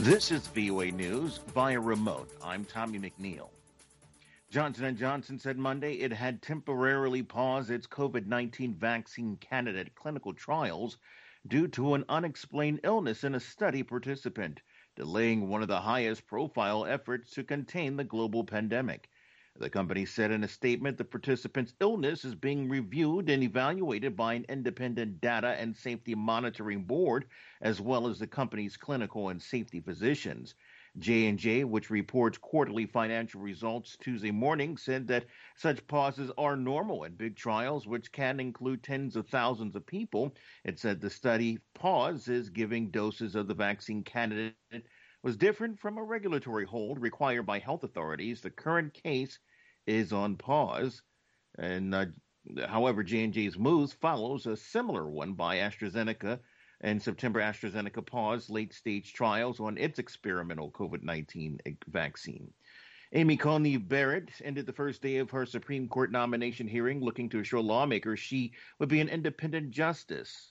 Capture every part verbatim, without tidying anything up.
This is V O A News via remote. I'm Tommy McNeil. Johnson and Johnson said Monday it had temporarily paused its COVID nineteen vaccine candidate clinical trials due to an unexplained illness in a study participant, delaying one of the highest profile efforts to contain the global pandemic. The company said in a statement the participant's illness is being reviewed and evaluated by an independent data and safety monitoring board, as well as the company's clinical and safety physicians. J and J, which reports quarterly financial results Tuesday morning, said that such pauses are normal in big trials, which can include tens of thousands of people. It said the study pause is giving doses of the vaccine candidate was different from a regulatory hold required by health authorities. The current case is on pause. And uh, however, J and J's moves follows a similar one by AstraZeneca. In September, AstraZeneca paused late-stage trials on its experimental COVID nineteen vaccine. Amy Coney Barrett ended the first day of her Supreme Court nomination hearing looking to assure lawmakers she would be an independent justice.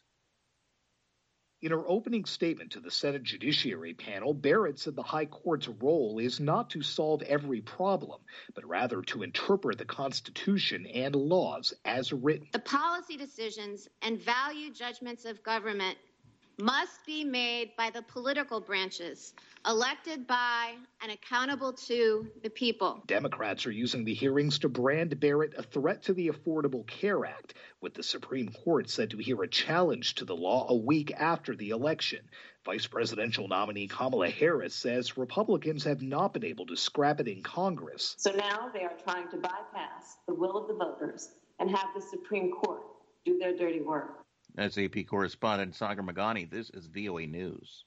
In her opening statement to the Senate Judiciary Panel, Barrett said the High Court's role is not to solve every problem, but rather to interpret the Constitution and laws as written. The policy decisions and value judgments of government must be made by the political branches, elected by and accountable to the people. Democrats are using the hearings to brand Barrett a threat to the Affordable Care Act, with the Supreme Court said to hear a challenge to the law a week after the election. Vice presidential nominee Kamala Harris says Republicans have not been able to scrap it in Congress. So now they are trying to bypass the will of the voters and have the Supreme Court do their dirty work. As A P correspondent Sagar Magani, this is V O A News.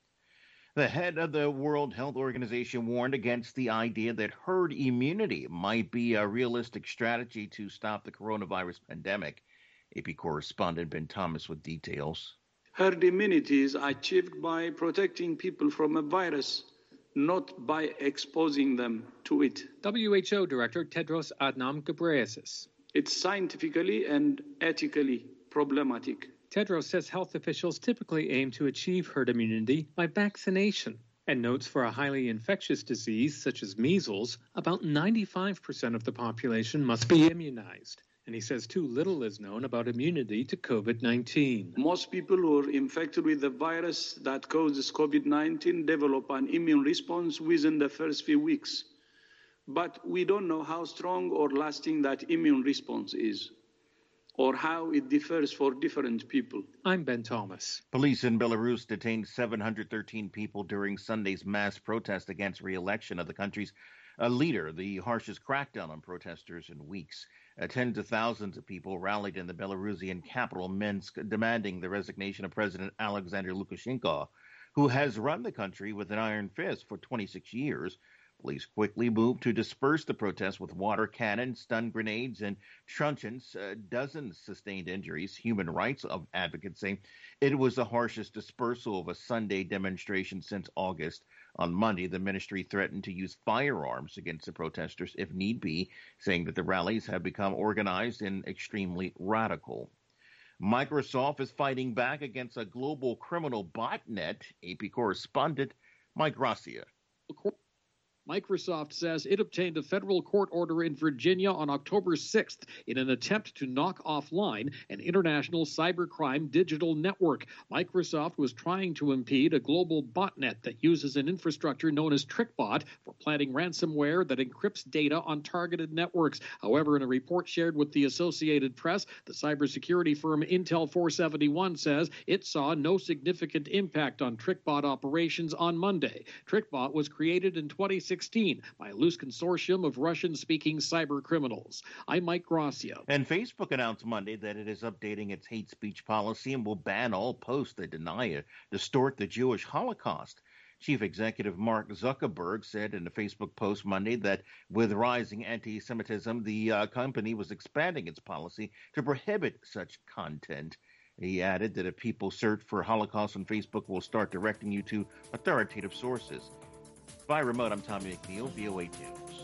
The head of the World Health Organization warned against the idea that herd immunity might be a realistic strategy to stop the coronavirus pandemic. A P correspondent Ben Thomas with details. Herd immunity is achieved by protecting people from a virus, not by exposing them to it. W H O Director Tedros Adhanom Ghebreyesus. It's scientifically and ethically problematic. Tedros says health officials typically aim to achieve herd immunity by vaccination, and notes for a highly infectious disease such as measles, about ninety-five percent of the population must be immunized. And he says too little is known about immunity to COVID nineteen. Most people who are infected with the virus that causes COVID nineteen develop an immune response within the first few weeks. But we don't know how strong or lasting that immune response is, or how it differs for different people. I'm Ben Thomas. Police in Belarus detained seven hundred thirteen people during Sunday's mass protest against re-election of the country's uh, leader, the harshest crackdown on protesters in weeks. Uh, tens of thousands of people rallied in the Belarusian capital, Minsk, demanding the resignation of President Alexander Lukashenko, who has run the country with an iron fist for twenty-six years. Police quickly moved to disperse the protests with water cannons, stun grenades, and truncheons. Uh, dozens sustained injuries. Human rights advocates say it was the harshest dispersal of a Sunday demonstration since August. On Monday, the ministry threatened to use firearms against the protesters if need be, saying that the rallies have become organized and extremely radical. Microsoft is fighting back against a global criminal botnet. A P correspondent Mike Gracia. Microsoft says it obtained a federal court order in Virginia on October sixth in an attempt to knock offline an international cybercrime digital network. Microsoft was trying to impede a global botnet that uses an infrastructure known as TrickBot for planting ransomware that encrypts data on targeted networks. However, in a report shared with the Associated Press, the cybersecurity firm Intel four seventy-one says it saw no significant impact on TrickBot operations on Monday. TrickBot was created in twenty sixteen by a loose consortium of Russian-speaking cyber criminals. I'm Mike Gracia. And Facebook announced Monday that it is updating its hate speech policy and will ban all posts that deny or distort the Jewish Holocaust. Chief Executive Mark Zuckerberg said in a Facebook post Monday that with rising anti-Semitism, the uh, company was expanding its policy to prohibit such content. He added that if people search for Holocaust on Facebook, will start directing you to authoritative sources. By remote, I'm Tommy McNeil, V O A News.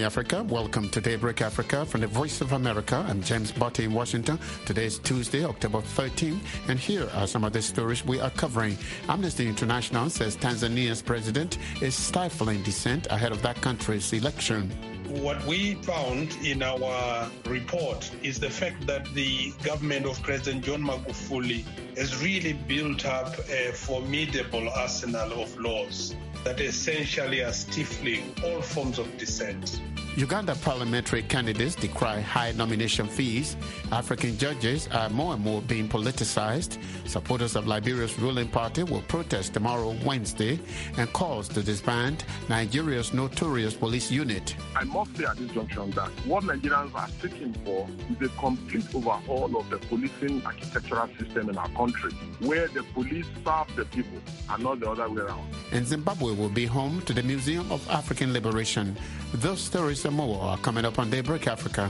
Africa. Welcome to Daybreak Africa from the Voice of America. I'm James Botte in Washington. Today is Tuesday, October thirteenth, and here are some of the stories we are covering. Amnesty International says Tanzania's president is stifling dissent ahead of that country's election. What we found in our report is the fact that the government of President John Magufuli has really built up a formidable arsenal of laws that essentially are stifling all forms of dissent. Uganda parliamentary candidates decry high nomination fees. African judges are more and more being politicized. Supporters of Liberia's ruling party will protest tomorrow, Wednesday, and calls to disband Nigeria's notorious police unit. I must say at this junction that what Nigerians are seeking for is a complete overhaul of the policing architectural system in our country, where the police serve the people and not the other way around. And Zimbabwe will be home to the Museum of African Liberation. Those stories and more are coming up on Daybreak Africa.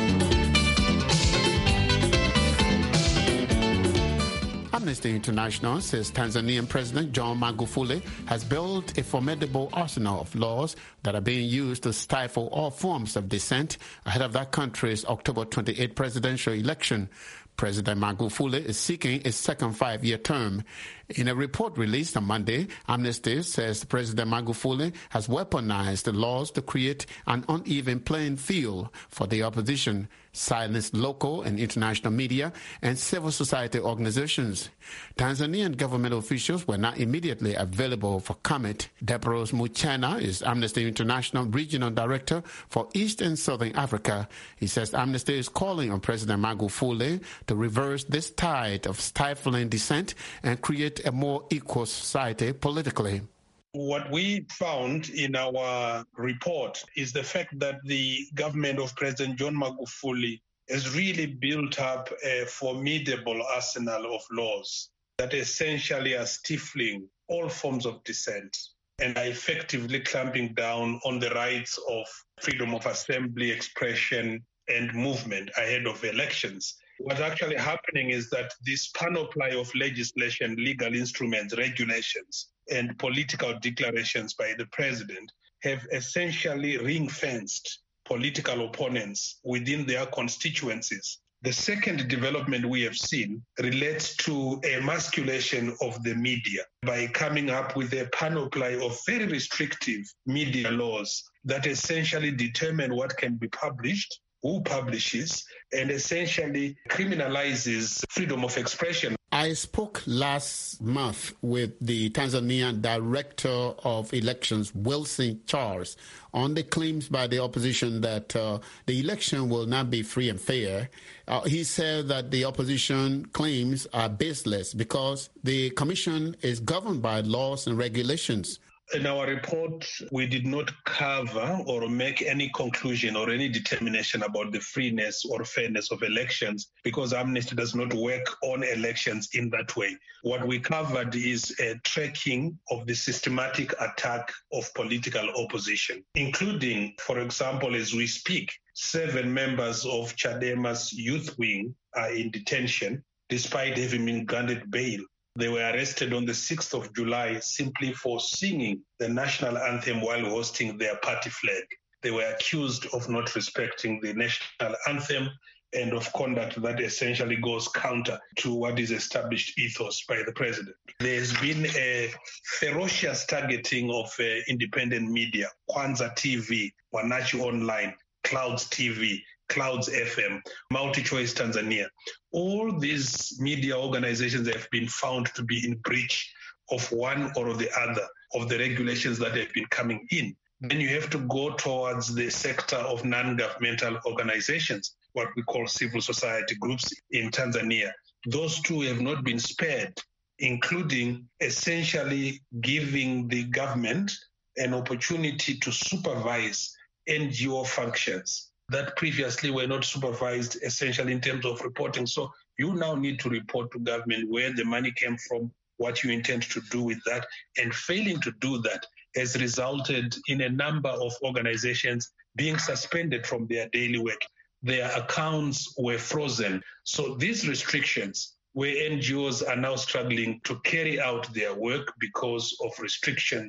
Amnesty International says Tanzanian President John Magufuli has built a formidable arsenal of laws that are being used to stifle all forms of dissent ahead of that country's October twenty-eighth presidential election. President Magufuli is seeking a second five-year term. In a report released on Monday, Amnesty says President Magufuli has weaponized the laws to create an uneven playing field for the opposition, silenced local and international media, and civil society organizations. Tanzanian government officials were not immediately available for comment. Deborah Muchana is Amnesty International Regional Director for East and Southern Africa. He says Amnesty is calling on President Magufuli to reverse this tide of stifling dissent and create a more equal society politically. What we found in our report is the fact that the government of President John Magufuli has really built up a formidable arsenal of laws that essentially are stifling all forms of dissent and are effectively clamping down on the rights of freedom of assembly, expression, and movement ahead of elections. What's actually happening is that this panoply of legislation, legal instruments, regulations, and political declarations by the president have essentially ring-fenced political opponents within their constituencies. The second development we have seen relates to emasculation of the media by coming up with a panoply of very restrictive media laws that essentially determine what can be published, who publishes, and essentially criminalizes freedom of expression. I spoke last month with the Tanzanian Director of Elections, Wilson Charles, on the claims by the opposition that uh, the election will not be free and fair. Uh, he said that the opposition claims are baseless because the commission is governed by laws and regulations. In our report, we did not cover or make any conclusion or any determination about the freeness or fairness of elections because Amnesty does not work on elections in that way. What we covered is a tracking of the systematic attack of political opposition, including, for example, as we speak, seven members of Chadema's youth wing are in detention despite having been granted bail. They were arrested on the sixth of July simply for singing the national anthem while hosting their party flag. They were accused of not respecting the national anthem and of conduct that essentially goes counter to what is established ethos by the president. There has been a ferocious targeting of uh, independent media, Kwanza T V, Wanachi Online, Clouds T V, Clouds F M, MultiChoice Tanzania. All these media organizations have been found to be in breach of one or the other of the regulations that have been coming in. Then you have to go towards the sector of non-governmental organizations, what we call civil society groups in Tanzania. Those two have not been spared, including essentially giving the government an opportunity to supervise N G O functions that previously were not supervised essentially in terms of reporting. So you now need to report to government where the money came from, what you intend to do with that, and failing to do that has resulted in a number of organizations being suspended from their daily work. Their accounts were frozen. So these restrictions, where N G Os are now struggling to carry out their work because of restrictions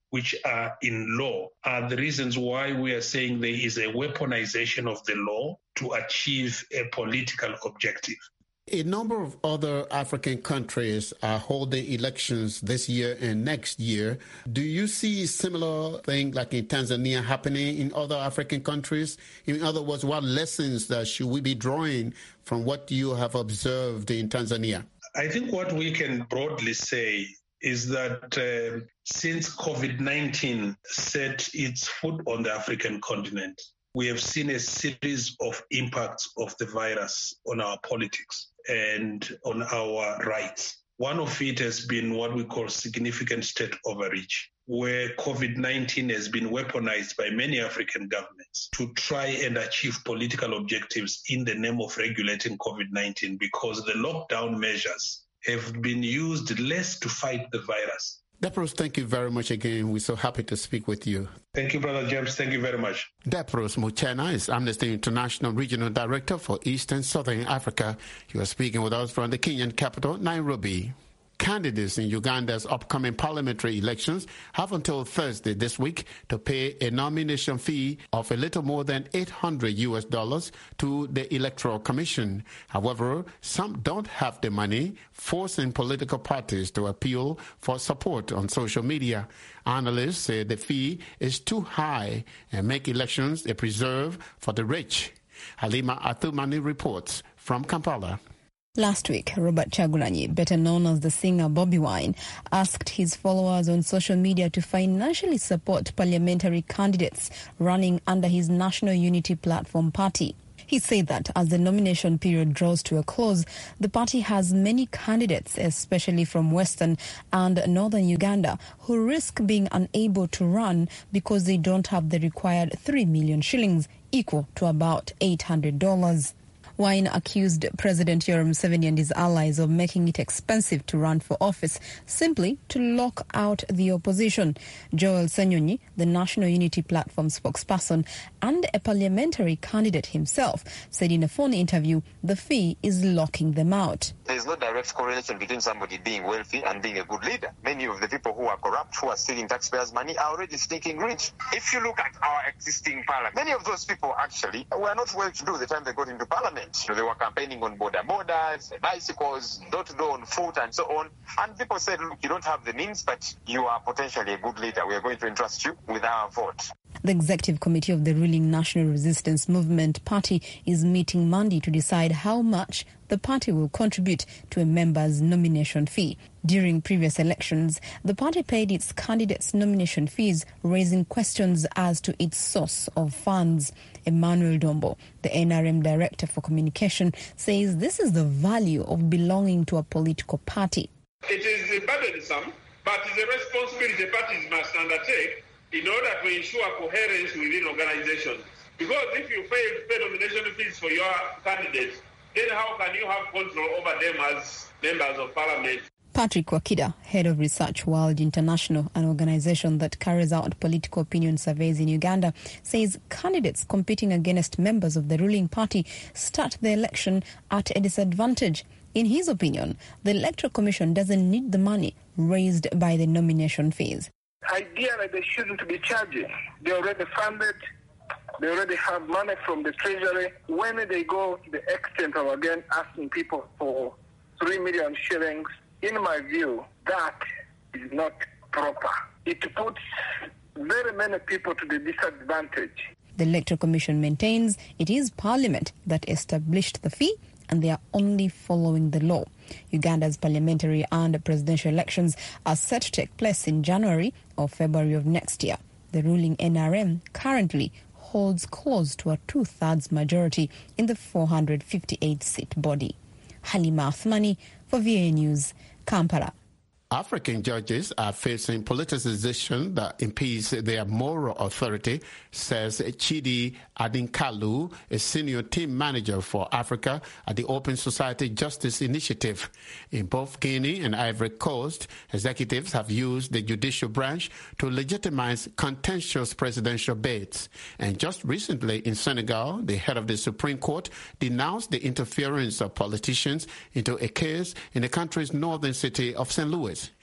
which are in law are the reasons why we are saying there is a weaponization of the law to achieve a political objective. A number of other African countries are holding elections this year and next year. Do you see similar thing like in Tanzania happening in other African countries? In other words, what lessons that should we be drawing from what you have observed in Tanzania? I think what we can broadly say is that uh, since COVID nineteen set its foot on the African continent, we have seen a series of impacts of the virus on our politics and on our rights. One of it has been what we call significant state overreach, where COVID nineteen has been weaponized by many African governments to try and achieve political objectives in the name of regulating COVID nineteen, because the lockdown measures have been used less to fight the virus. Depros, thank you very much again. We're so happy to speak with you. Thank you, Brother James. Thank you very much. Depros Muchena is Amnesty International Regional Director for East and Southern Africa. You are speaking with us from the Kenyan capital, Nairobi. Candidates in Uganda's upcoming parliamentary elections have until Thursday this week to pay a nomination fee of a little more than eight hundred U S dollars to the Electoral Commission. However, some don't have the money, forcing political parties to appeal for support on social media. Analysts say the fee is too high and make elections a preserve for the rich. Halima Athumani reports from Kampala. Last week, Robert Chagulanyi, better known as the singer Bobby Wine, asked his followers on social media to financially support parliamentary candidates running under his National Unity Platform party. He said that as the nomination period draws to a close, the party has many candidates, especially from Western and Northern Uganda, who risk being unable to run because they don't have the required three million shillings, equal to about eight hundred dollars. Wine accused President Yoweri Museveni and his allies of making it expensive to run for office simply to lock out the opposition. Joel Senyonyi, the National Unity Platform spokesperson and a parliamentary candidate himself, said in a phone interview the fee is locking them out. There is no direct correlation between somebody being wealthy and being a good leader. Many of the people who are corrupt, who are stealing taxpayers' money, are already sneaking rich. If you look at our existing parliament, many of those people actually were not well to do the time they got into parliament. So they were campaigning on border borders, bicycles, door-to-door on foot and so on. And people said, look, you don't have the means, but you are potentially a good leader. We are going to entrust you with our vote. The executive committee of the ruling National Resistance Movement Party is meeting Monday to decide how much the party will contribute to a member's nomination fee. During previous elections, the party paid its candidates' nomination fees, raising questions as to its source of funds. Emmanuel Dombo, the N R M Director for Communication, says this is the value of belonging to a political party. It is burdensome, but it's a responsibility parties must undertake in order to ensure coherence within organizations. Because if you fail to pay nomination fees for your candidates, then how can you have control over them as members of parliament? Patrick Wakida, head of Research World International, an organization that carries out political opinion surveys in Uganda, says candidates competing against members of the ruling party start the election at a disadvantage. In his opinion, the Electoral Commission doesn't need the money raised by the nomination fees. Ideally, they shouldn't be charging. They already funded. They already have money from the Treasury. When they go to the extent of, again, asking people for three million shillings, in my view, that is not proper. It puts very many people to the disadvantage. The Electoral Commission maintains it is Parliament that established the fee and they are only following the law. Uganda's parliamentary and presidential elections are set to take place in January or February of next year. The ruling N R M currently holds close to a two-thirds majority in the four hundred fifty-eight seat body. Halima Athmani for V A News, Kampala. African judges are facing politicization that impedes their moral authority, says Chidi Adinkalu, a senior team manager for Africa at the Open Society Justice Initiative. In both Guinea and Ivory Coast, executives have used the judicial branch to legitimize contentious presidential bids. And just recently in Senegal, the head of the Supreme Court denounced the interference of politicians into a case in the country's northern city of Saint Louis.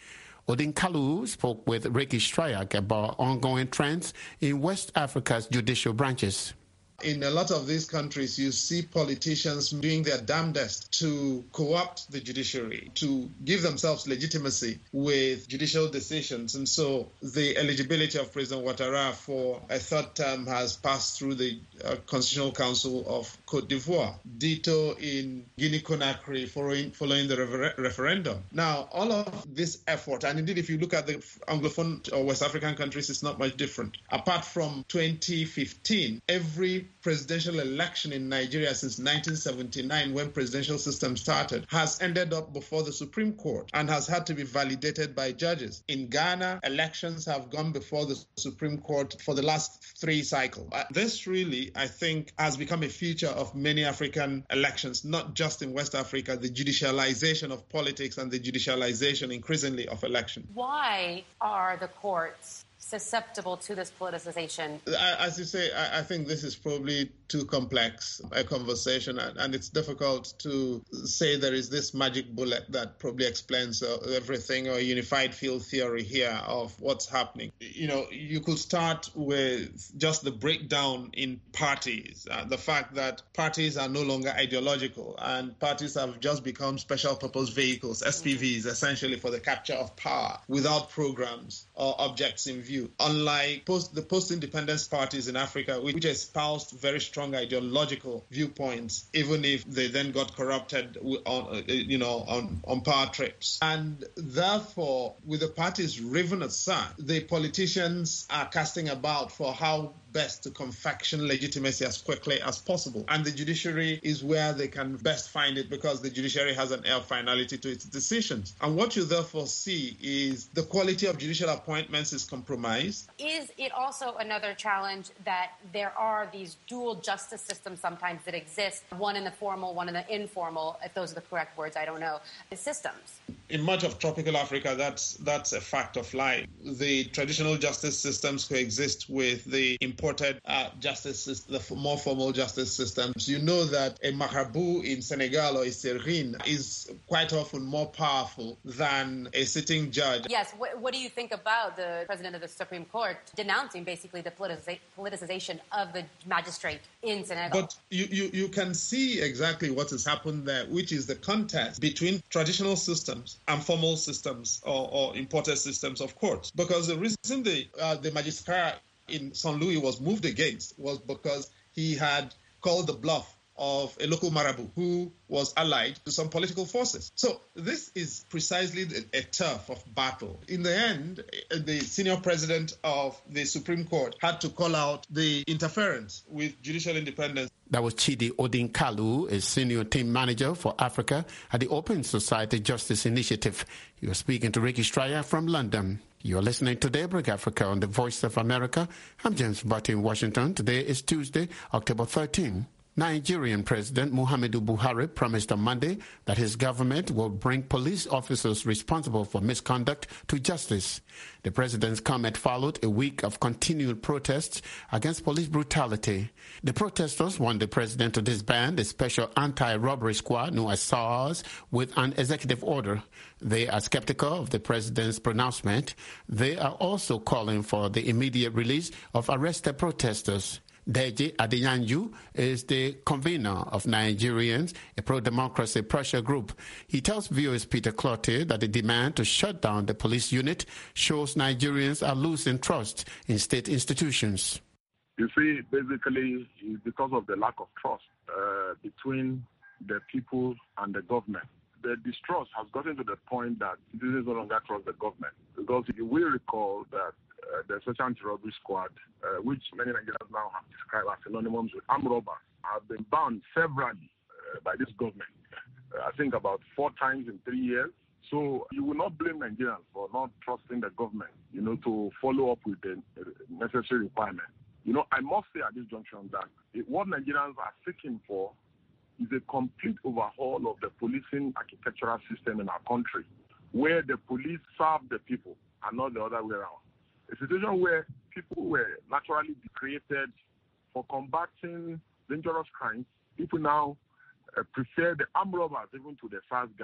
Odin Kalu spoke with Ricky Strayak about ongoing trends in West Africa's judicial branches. In a lot of these countries, you see politicians doing their damnedest to co-opt the judiciary, to give themselves legitimacy with judicial decisions. And so the eligibility of President Ouattara for a third term has passed through the uh, Constitutional Council of Cote d'Ivoire. Ditto in Guinea-Conakry following, following the refer- referendum. Now, all of this effort, and indeed if you look at the Anglophone or West African countries, it's not much different. Apart from twenty fifteen, every presidential election in Nigeria since nineteen seventy-nine, when presidential system started, has ended up before the Supreme Court and has had to be validated by judges. In Ghana, elections have gone before the Supreme Court for the last three cycles. Uh, this really, I think, has become a feature of many African elections, not just in West Africa, the judicialization of politics and the judicialization increasingly of elections. Why are the courts susceptible to this politicization? As you say, I think this is probably too complex a conversation, and it's difficult to say there is this magic bullet that probably explains everything, or a unified field theory here of what's happening. You know, you could start with just the breakdown in parties, uh, the fact that parties are no longer ideological, and parties have just become special purpose vehicles, S P Vs, essentially for the capture of power without programs or objects in view. Unlike post, the post-independence parties in Africa, which espoused very strong ideological viewpoints, even if they then got corrupted on, you know, on, on power trips. And therefore, with the parties riven aside, the politicians are casting about for how best to confection legitimacy as quickly as possible. And the judiciary is where they can best find it, because the judiciary has an air of finality to its decisions. And what you therefore see is the quality of judicial appointments is compromised. Is it also another challenge that there are these dual justice systems sometimes that exist, one in the formal, one in the informal, if those are the correct words, I don't know, systems? In much of tropical Africa, that's that's a fact of life. The traditional justice systems coexist with the imported uh, justice, the more formal justice systems. You know that a marabout in Senegal or a serine is quite often more powerful than a sitting judge. Yes. What, what do you think about the president of the Supreme Court denouncing basically the politiza- politicization of the magistrate in Senegal? But you, you, you can see exactly what has happened there, which is the contest between traditional systems and formal systems or, or imported systems of courts. Because the reason the, uh, the magistrat in Saint Louis was moved against was because he had called the bluff of a local marabout who was allied to some political forces. So this is precisely a, a turf of battle. In the end, the senior president of the Supreme Court had to call out the interference with judicial independence. That was Chidi Odin Kalu, a senior team manager for Africa at the Open Society Justice Initiative. You are speaking to Ricky Strayak from London. You are listening to Daybreak Africa on the Voice of America. I'm James Butt in Washington. Today is Tuesday, October thirteenth. Nigerian President Muhammadu Buhari promised on Monday that his government will bring police officers responsible for misconduct to justice. The president's comment followed a week of continued protests against police brutality. The protesters want the president to disband the special anti-robbery squad known as SARS with an executive order. They are skeptical of the president's pronouncement. They are also calling for the immediate release of arrested protesters. Deji Adeyanju is the convener of Nigerians, a pro-democracy pressure group. He tells V O A's Peter Clottey that the demand to shut down the police unit shows Nigerians are losing trust in state institutions. You see, basically, it's because of the lack of trust uh, between the people and the government. The distrust has gotten to the point that citizens no longer trust the government. Because you will recall that Uh, the Special Anti-Robbery Squad, uh, which many Nigerians now have described as synonymous with armed robbers, have been banned severally uh, by this government. Uh, I think about four times in three years. So you will not blame Nigerians for not trusting the government, you know, to follow up with the necessary requirements. You know, I must say at this junction that it, what Nigerians are seeking for is a complete overhaul of the policing architectural system in our country, where the police serve the people and not the other way around. A situation where people were naturally created for combating dangerous crimes. People now uh, prefer the armed robbers even to the fast guys.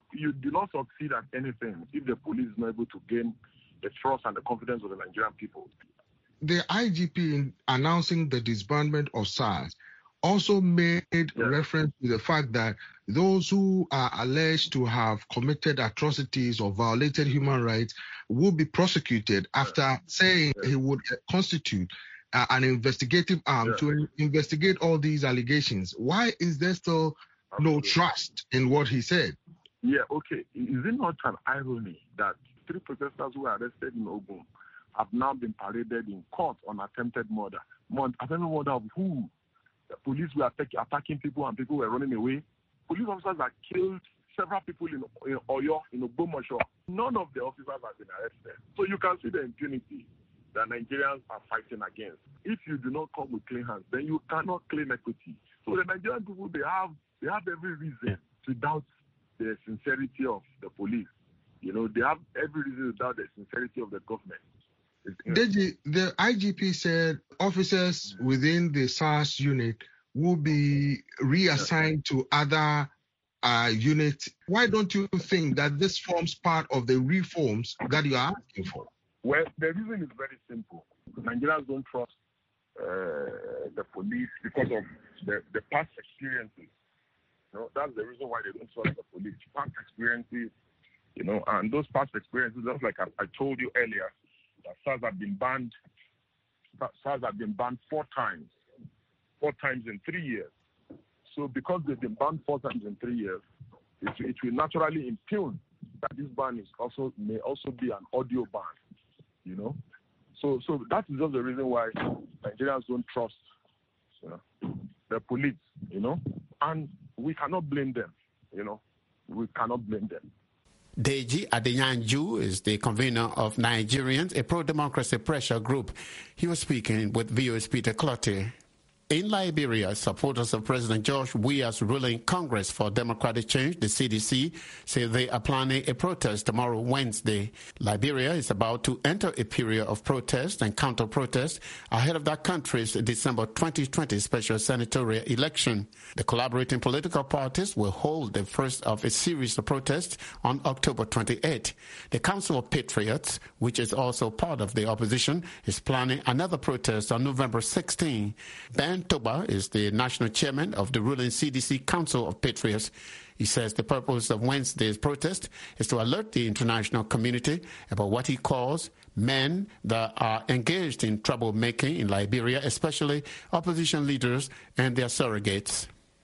you do not succeed at anything if the police is not able to gain the trust and the confidence of the Nigerian people. The I G P, in announcing the disbandment of SARS, also made yes. reference to the fact that those who are alleged to have committed atrocities or violated human rights will be prosecuted after yes. saying yes. he would constitute uh, an investigative arm yes. to investigate all these allegations. Why is there still Absolutely. no trust in what he said? Yeah, okay. Is it not an irony that three protesters who were arrested in Ogun have now been paraded in court on attempted murder? Attempted murder of who? The police were attack, attacking people and people were running away. Police officers have killed several people in, in Oyo, in Ogbomoso. None of the officers have been arrested. So you can see the impunity that Nigerians are fighting against. If you do not come with clean hands, then you cannot claim equity. So the Nigerian people, they have they have every reason to doubt the sincerity of the police. You know, they have every reason to doubt the sincerity of the government. Deji, the I G P said officers within the SARS unit will be reassigned to other uh, units. Why don't you think that this forms part of the reforms that you are asking for? Well, the reason is very simple. Nigerians don't trust uh, the police because of the, the past experiences. You know, that's the reason why they don't trust the police. Past experiences, you know, and those past experiences, just like I, I told you earlier, that SARS have been banned. SARS have been banned four times, four times in three years. So because they've been banned four times in three years, it, it will naturally impugn that this ban is also may also be an audio ban. You know, so so that is just the reason why Nigerians don't trust, you know, the police. You know, and we cannot blame them. You know, we cannot blame them. Deji Adeyanju is the convener of Nigerians, a pro-democracy pressure group. He was speaking with V O A's Peter Clottey. In Liberia, supporters of President George Weah's ruling Congress for Democratic Change, the C D C, say they are planning a protest tomorrow, Wednesday. Liberia is about to enter a period of protest and counter-protest ahead of that country's December twenty twenty special senatorial election. The collaborating political parties will hold the first of a series of protests on October twenty-eighth. The Council of Patriots, which is also part of the opposition, is planning another protest on November sixteenth. Ben Toba is the national chairman of the ruling C D C Council of Patriots. He says the purpose of Wednesday's protest is to alert the international community about what he calls men that are engaged in troublemaking in Liberia, especially opposition leaders and their surrogates.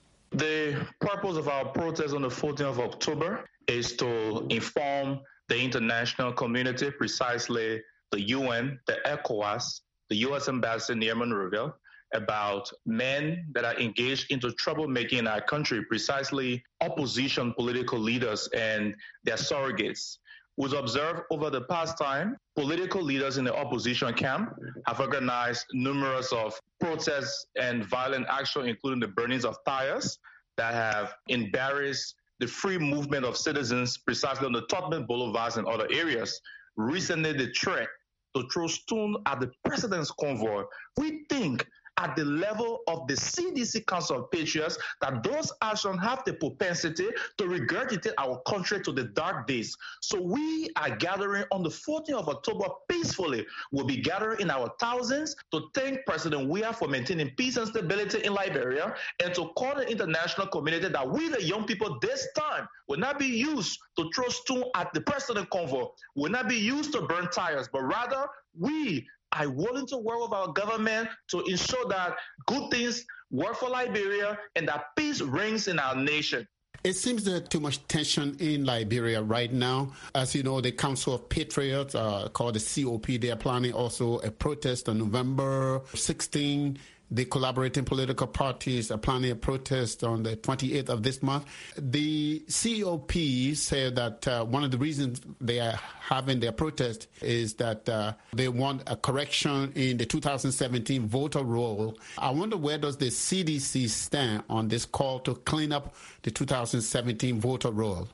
The purpose of our protest on the fourteenth of October is to inform the international community, precisely the U N, the ECOWAS, the U S Ambassador near Monrovia, about men that are engaged into troublemaking in our country, precisely opposition political leaders and their surrogates. We've observed over the past time, political leaders in the opposition camp have organized numerous of protests and violent action, including the burnings of tires that have embarrassed the free movement of citizens precisely on the Tubman Boulevards and other areas. Recently, the threat to throw stone at the president's convoy. We think at the level of the C D C Council of Patriots that those actions have the propensity to regurgitate our country to the dark days. So we are gathering on the fourteenth of October peacefully. We'll be gathering in our thousands to thank President Weah for maintaining peace and stability in Liberia and to call the international community that we, the young people, this time will not be used to throw stone at the president convoy, will not be used to burn tires, but rather we are willing to work with our government to ensure that good things work for Liberia and that peace reigns in our nation. It seems there's too much tension in Liberia right now. As you know, the Council of Patriots, uh, called the C O P, they are planning also a protest on November sixteenth. The collaborating political parties are planning a protest on the twenty-eighth of this month. The C O P said that uh, one of the reasons they are having their protest is that uh, they want a correction in the two thousand seventeen voter roll. I wonder, where does the C D C stand on this call to clean up the two thousand seventeen voter roll?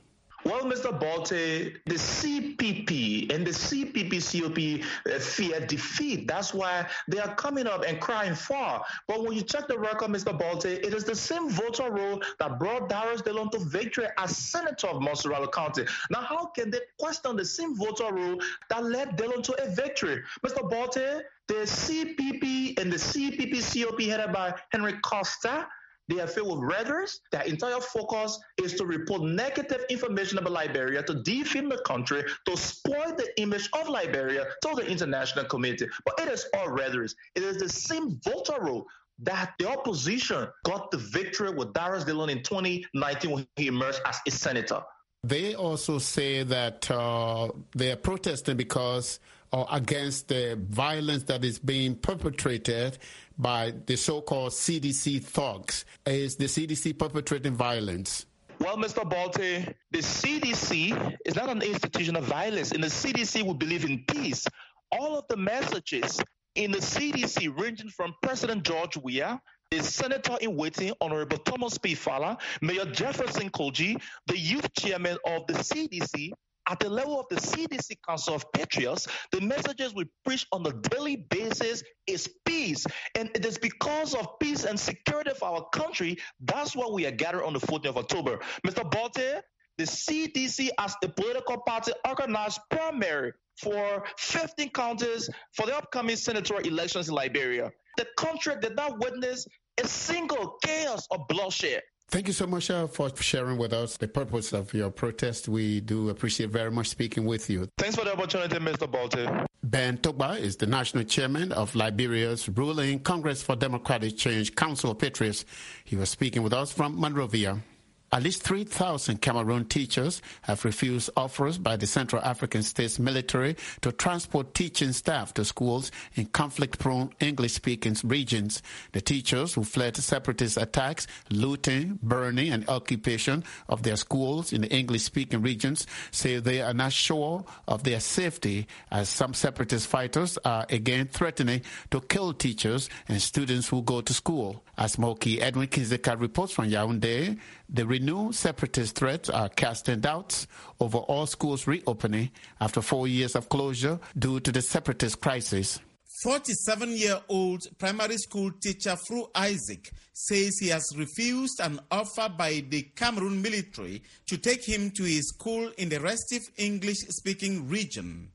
Well, Mister Bolte, the C P P and the C P P C O P uh, fear defeat. That's why they are coming up and crying foul. But when you check the record, Mister Bolte, it is the same voter roll that brought Darius Delon to victory as Senator of Montserrat County. Now, how can they question the same voter roll that led Delon to a victory? Mister Bolte, the C P P and the C P P C O P headed by Henry Costa, they are filled with rhetoric. Their entire focus is to report negative information about Liberia, to defame the country, to spoil the image of Liberia to the international community. But it is all rhetoric. It is the same voter roll that the opposition got the victory with Darius Delon in twenty nineteen when he emerged as a senator. They also say that uh, they are protesting because or against the violence that is being perpetrated by the so-called C D C thugs. Is the C D C perpetrating violence? Well, Mister Bolte, the C D C is not an institution of violence. In the C D C, we believe in peace. All of the messages in the C D C, ranging from President George Weah, the Senator in waiting, Honorable Thomas P. Fowler, Mayor Jefferson Koji, the youth chairman of the C D C, at the level of the C D C Council of Patriots, the messages we preach on a daily basis is peace. And it is because of peace and security of our country, that's why we are gathered on the fourteenth of October. Mister Bolte, the C D C as a political party organized primary for fifteen counties for the upcoming senatorial elections in Liberia. The country did not witness a single chaos or bloodshed. Thank you so much uh, for sharing with us the purpose of your protest. We do appreciate very much speaking with you. Thanks for the opportunity, Mister Bolte. Ben Togba is the national chairman of Liberia's ruling Congress for Democratic Change Council of Patriots. He was speaking with us from Monrovia. At least three thousand Cameroon teachers have refused offers by the Central African States military to transport teaching staff to schools in conflict-prone English-speaking regions. The teachers who fled separatist attacks, looting, burning, and occupation of their schools in the English-speaking regions say they are not sure of their safety, as some separatist fighters are again threatening to kill teachers and students who go to school. As Moki Edwin Kinzeka reports from Yaoundé, the renewed separatist threats are casting doubts over all schools reopening after four years of closure due to the separatist crisis. forty-seven-year-old primary school teacher Fru Isaac says he has refused an offer by the Cameroon military to take him to his school in the restive English-speaking region.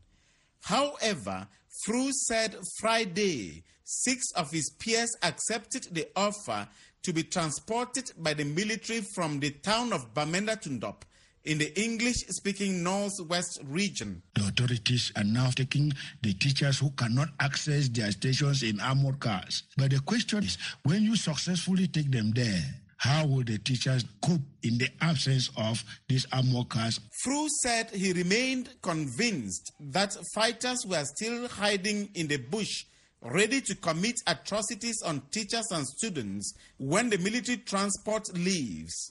However, Fru said Friday six of his peers accepted the offer to be transported by the military from the town of Bamenda Tundop in the English-speaking northwest region. The authorities are now taking the teachers who cannot access their stations in armored cars. But the question is, when you successfully take them there, how will the teachers cope in the absence of these armored cars? Fru said he remained convinced that fighters were still hiding in the bush, ready to commit atrocities on teachers and students when the military transport leaves.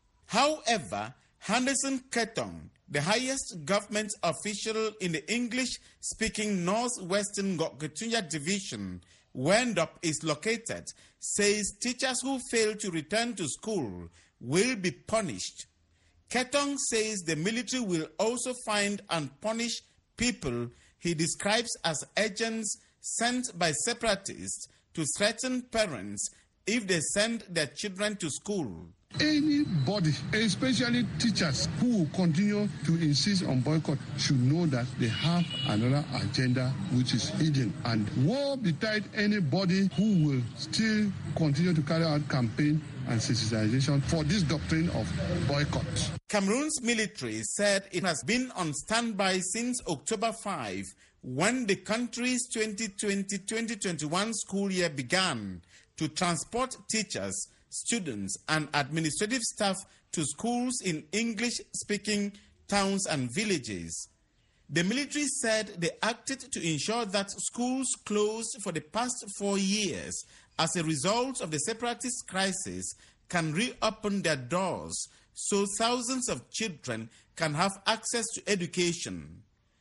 However, Henderson Ketong, the highest government official in the English-speaking Northwestern Goketunya Division, where Ndop is located, says teachers who fail to return to school will be punished. Ketong says the military will also find and punish people he describes as agents sent by separatists to threaten parents if they send their children to school. Anybody, especially teachers, who will continue to insist on boycott should know that they have another agenda which is hidden. And woe betide anybody who will still continue to carry out campaign and sensitization for this doctrine of boycott. Cameroon's military said it has been on standby since October fifth, when the country's twenty twenty to twenty twenty-one school year began, to transport teachers, students, and administrative staff to schools in English-speaking towns and villages. The military said they acted to ensure that schools closed for the past four years as a result of the separatist crisis can reopen their doors so thousands of children can have access to education.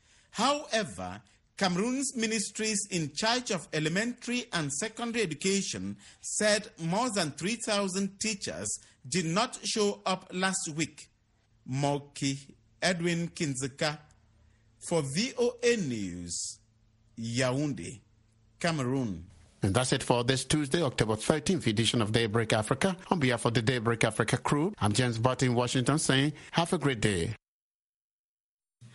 However, Cameroon's ministries in charge of elementary and secondary education said more than three thousand teachers did not show up last week. Moki Edwin Kinzeka for V O A News, Yaoundé, Cameroon. And that's it for this Tuesday, October thirteenth edition of Daybreak Africa. On behalf of the Daybreak Africa crew, I'm James Butt in Washington saying, have a great day.